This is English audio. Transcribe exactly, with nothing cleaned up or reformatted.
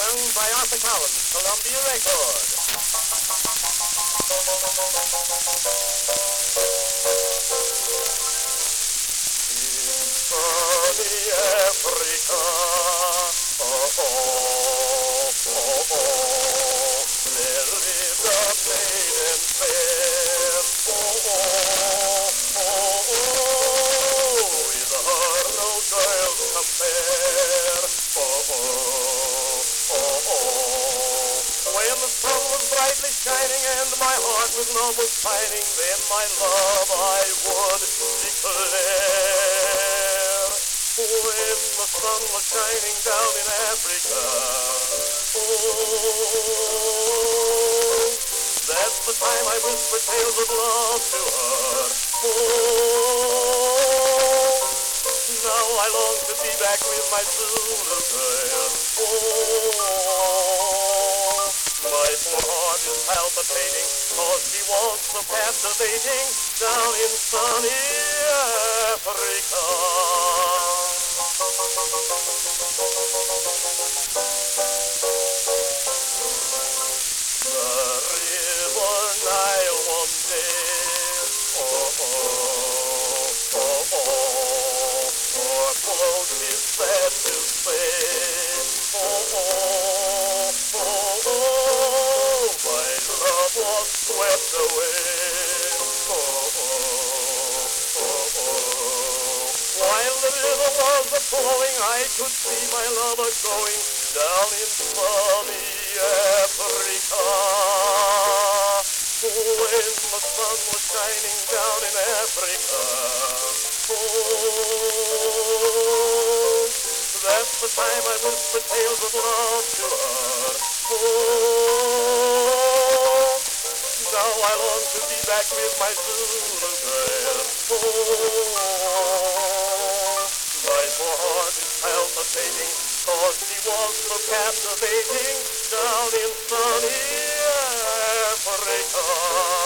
sung by Arthur Collins, Columbia Record. In sunny Africa, oh, oh, oh, oh, there lived a maiden fair, oh, oh, oh, oh, with her no girls compare, oh, oh, oh, oh. When the sun was brightly shining and my heart with love was pining, then my love I would declare. When the sun was shining down in Africa, oh, that's the time I whisper tales of love to her. Oh, now I long to be back with my Zulu girl. Oh, my poor heart is palpitating, cause she was so captivating down in sunny Africa. The river Nile one day, oh, oh, oh, oh, o'erflowed me sad to say, oh, oh, oh, oh, my love was swept away, oh, oh, oh, oh. While the river was a-flowing, I could see my lover going down in sunny Africa. When the sun was shining down in Africa, oh, that's the time I whisper tales of love to her. Oh, now I long to be back with my Zulu girl. Oh, my poor heart is palpitating, cause she was so captivating down in sunny Africa.